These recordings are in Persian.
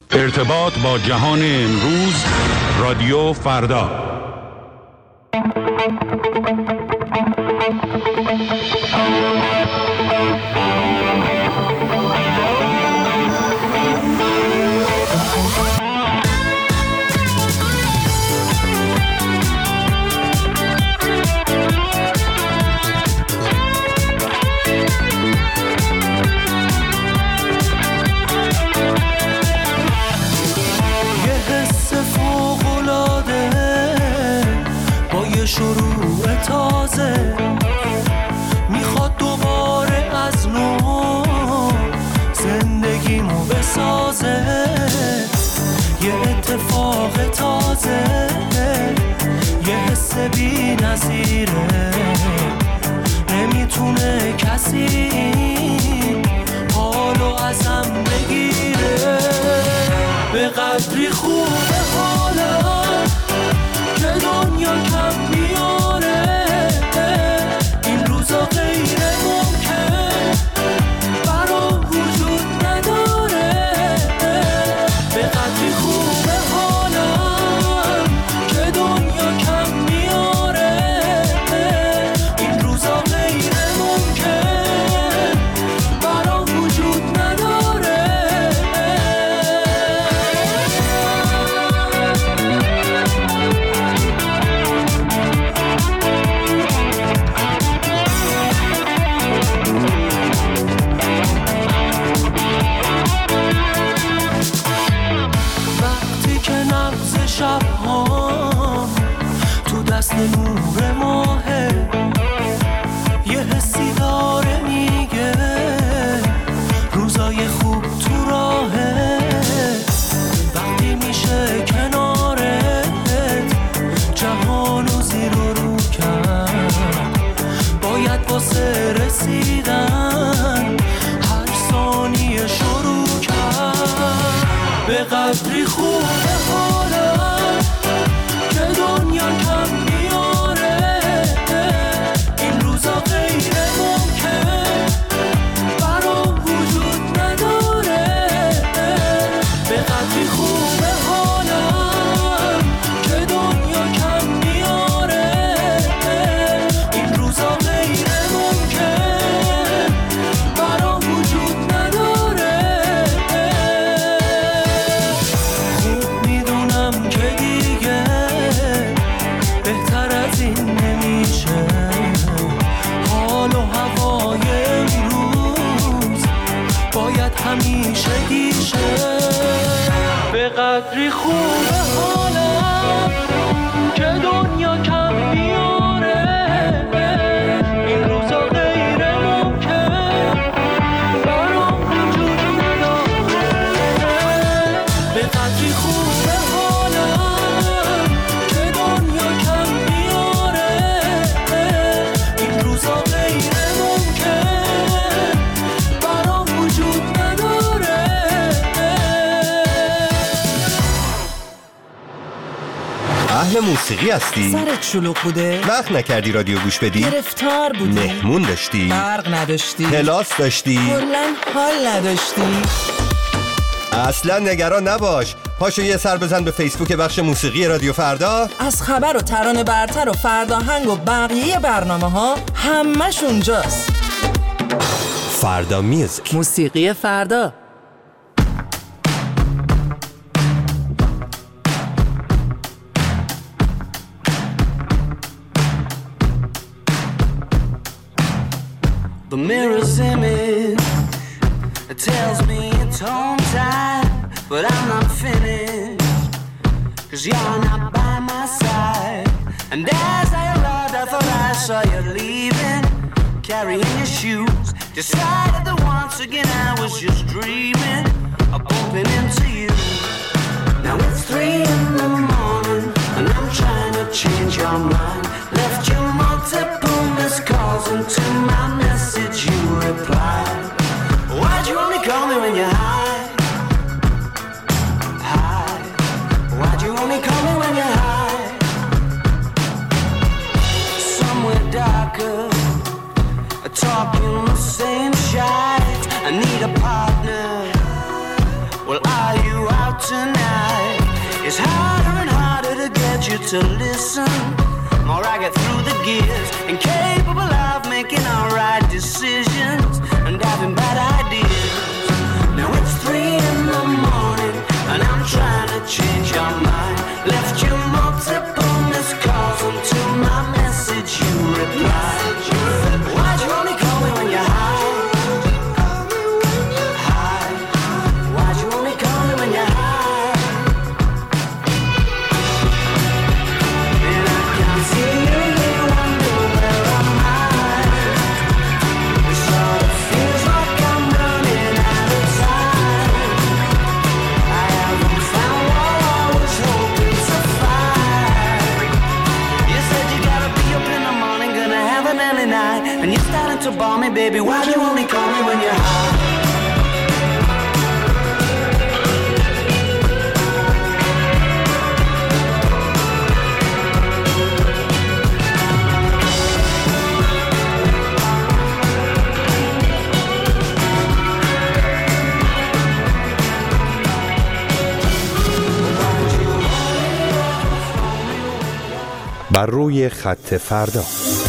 ارتباط با جهان امروز، رادیو فردا. شروع تازه میخواد دوباره از نو زندگیمو بسازه، یه اتفاق تازه، یه حس بی نظیره، نمیتونه کسی حالو ازم بگیره. به قدری خوبه حالم که دنیا کم میاره، این روزا غیر ممکن برام وجود نداره. به قدری خوبه حالم که دنیا کم میاره، این روزا غیر ممکن برام وجود نداره. شب ها تو دست نور ماهه، یه حسی داره میگه روزای خوب تو راهه. وقتی میشه کنارت جهانو زیر و رو کرد، باید واسه رسیدن هر ثانیه شروع کرد. به قدری خوبه حالم که دنیا کم میاره، این روزا غیر ممکن برام وجود نداره. به قدری خوبه حالم که دنیا کم میاره، این روزا غیر ممکن برام وجود نداره. خوب میدونم که دیگه بهتر از این نمیشه، حال و هوای امروز باید همیشه گیشه. به قدری خوبه حالم که دنیا کم میاره، این روزا غیر ممکن برام وجود نداره. به قدری خوبه حالم که دنیا کم میاره، این روزا غیر ممکن برام وجود نداره. اهل موسیقی هستی؟ سرت شلوغ بوده؟ وقت نکردی رادیو گوش بدی؟ گرفتار بودی؟ مهمون داشتی؟ برق نداشتی؟ کلاس داشتی؟ کلاً حال نداشتی؟ اصلا نگران نباش، پاشو یه سر بزن به فیسبوک بخش موسیقی رادیو فردا. از خبر و ترانه برتر و فرداهنگ و بقیه برنامه ها همش اونجاست. فردا میوزیک، موسیقی فردا. The mirror's image, it tells me it's home time, but I'm not finished, 'cause you're not by my side. And as I arrived, I thought I saw you leaving, carrying your shoes, decided that once again I was just dreaming of bumping into you. Now it's 3 in the morning, and I'm trying to change your mind. Left you multiple missed calls, and to my message you replied. Why'd you only call me when you're high? High. Why'd you only call me when you're high? Somewhere darker, talking the same shite. I need a partner. Well, are you out tonight. It's harder and harder to get you to listen. More I get through the gears, incapable of making all right decisions and having bad ideas. Now it's 3 in the morning and I'm trying to change your mind. Left you multiple missed calls until my message you replied. Why'd you only call me when you're high? And you're starting to bore me, baby. Why'd you only call me when you're high? بر روی خط فردا.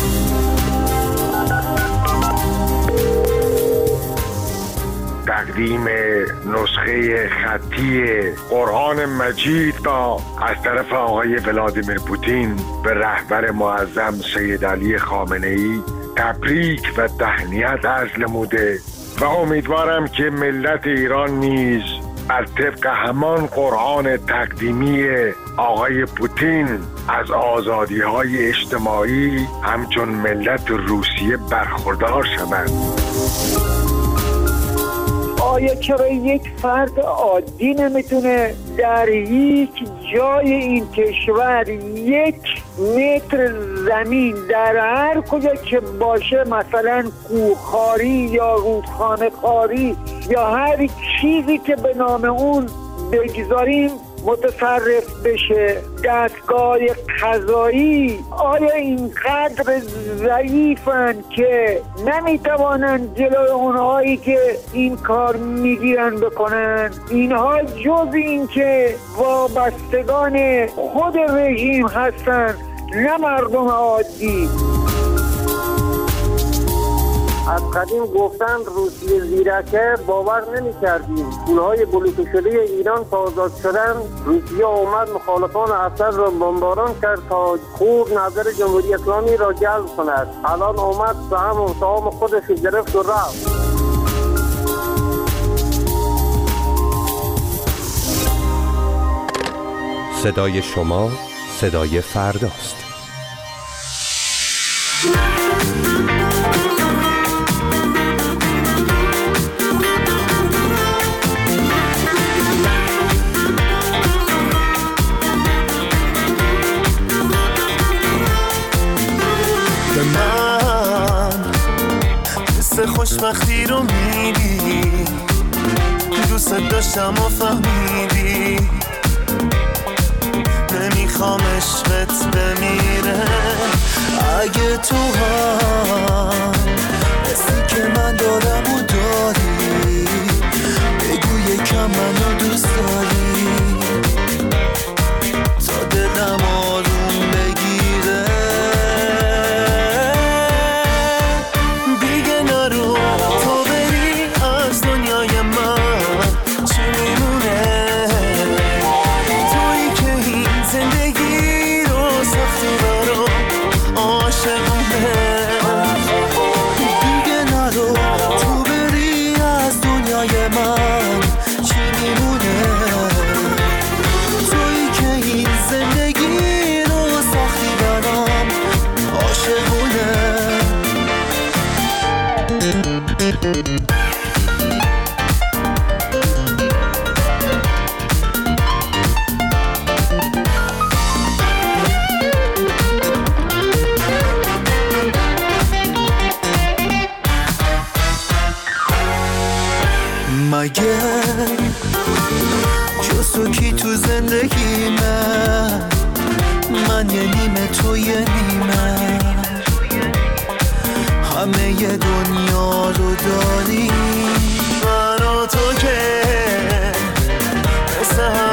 تقدیم نسخه خطی قرآن مجید را از طرف آقای ولادیمیر پوتین به رهبر معظم سید علی خامنه‌ای تبریک و تهنیت عرض نموده و امیدوارم که ملت ایران نیز بر طبق همان قرآن تقدیمی آقای پوتین از آزادی‌های اجتماعی همچون ملت روسیه برخوردار شوند. آیا چرا یک فرد عادی نمیتونه در هیچ جای این کشور 1 متر زمین در هر کجا که باشه، مثلا کوهخواری یا رودخانه خواری یا هر چیزی که به نام اون بگذاریم متصرف بشه، دستگاه قضایی آیا اینقدر ضعیفن که نمیتوانند جلوی اونهایی که این کار میگیرن بکنن؟ اینها جز این که وابستگان خود رژیم هستن، نه مردم عادی. از قدیم گفتند روسیه زیرکه، باور نمی کردیم. پولهای بلوکه شده ایران تا آزاد شدن، روسیه اومد مخالفان اسد را بمباران کرد تا خوب نظر جمهوری اسلامی را جلب کند. الان اومد سهام خودش گرفت و رفت. صدای شما صدای فرداست. به من حس خوشبختی رو میدی، دوست داشتم و فهمیدی، نمیخوام عشقت بمیره. اگه تو هم حسی که من دارم و داری، بگو یکم منو دوست داری تا دلم آروم بگیره. دیگه نرو تو بری از دنیای من، چی میمونه؟ تویی که این زندگی رو ساختی برام، عاشقونه. دیگه نرو تو بری از دنیای من، چی میمونه؟ تویی که این زندگی رو ساختی برام، عاشقونه. مگه جز تو کی تو زندگی من یه نیمه تو یه نیمه، همه ی دنیا رو داری، من و تو که مثل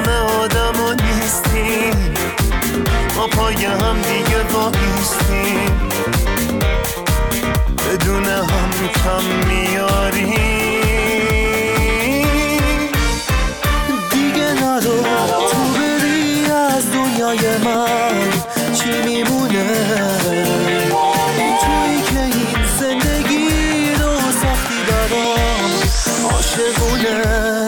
دنیای من چی میمونه؟ تویی که این زندگی رو ساختی برام عاشقونه.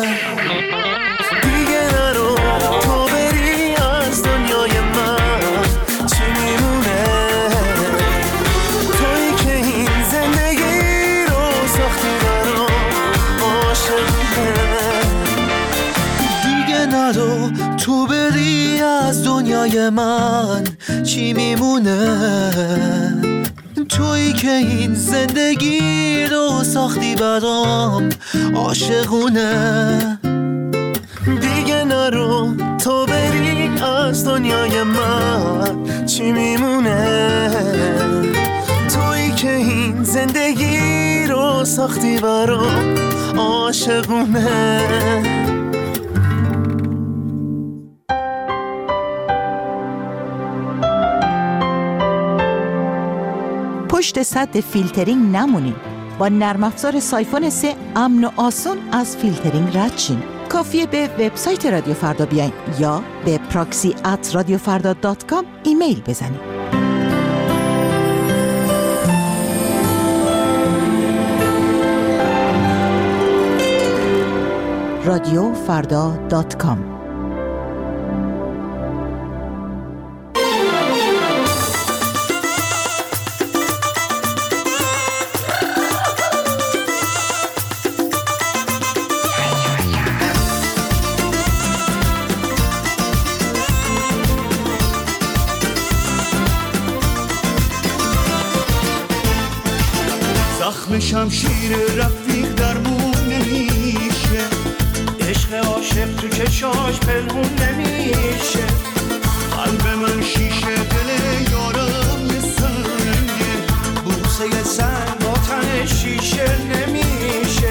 دیگه نرو تو بری از دنیای من چی میمونه؟ تویی که این زندگی رو ساختی برام عاشقونه. دیگه نرو تو بری از دنیای من چی میمونه؟ تویی که این زندگی رو ساختی برام عاشقونه. دیگه نرو تو بری از دنیای من چی میمونه؟ تویی که این زندگی رو ساختی برام عاشقونه. پشت سد فیلترینگ نمونین. با نرم افزار سایفون 3 امن و آسون از فیلترینگ رد شین. کافیه به وبسایت رادیو فردا بیاین یا به proxy@radiofarda.com ایمیل بزنین. radiofarda.com. زخم شمشیر رفیق درمون نمیشه، عشق عاشق تو چشاش پنهون نمیشه. قلب من شیشه، دل یارم یه سنگه، بوسه سنگ با تن شیشه نمیشه.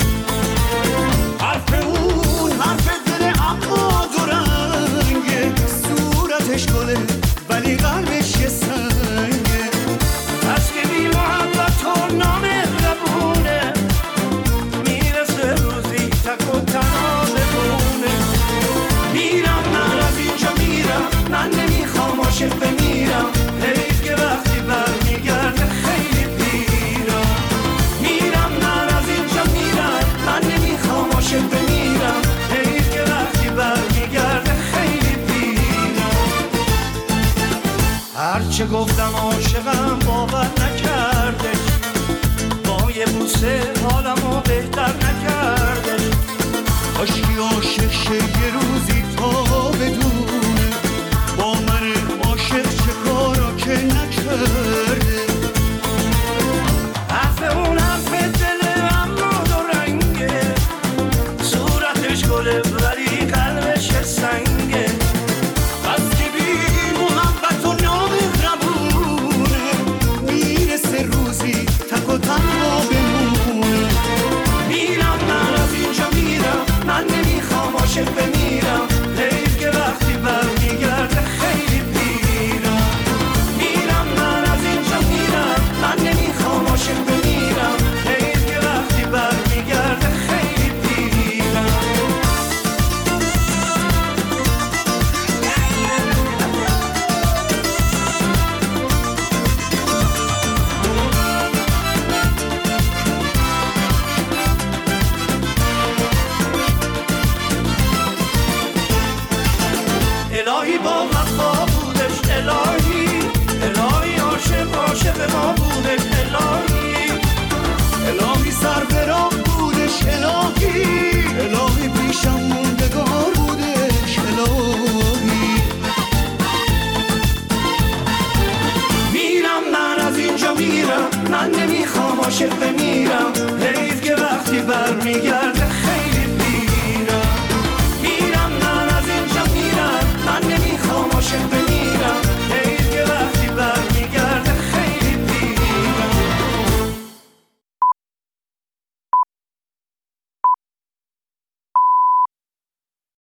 حرف اون حرف دل اما دو رنگه، صورتش گله ولی قلبش یه سنگه. پس که بی محبت و نامهربونه، میرسه روزی تک و تنها بمونه. میرم من از اینجا میرم، من نمیخوام عاشق بمیرم، حیف که وقتی برمیگرده خیلی پیرم. میرم من از اینجا میرم، من نمیخوام عاشق بمیرم، حیف که وقتی برمیگرده خیلی پیرم. هرچه گفتم عاشقم باور نکردش، با یه بوسه حالمو بهتر نکردش. کاشکی عاشق شه یه روزی تا بدونه، با من عاشق چه کارا که نکرده. حرف اون حرف دل اما دو رنگه، صورتش گله ولی قلبش سنگه. بس که بی محبت و نامهربونه، میرسه روزی تک و تنها بمونه. میرم من از اینجا میرم، من نمیخوام عاشق بمیرم،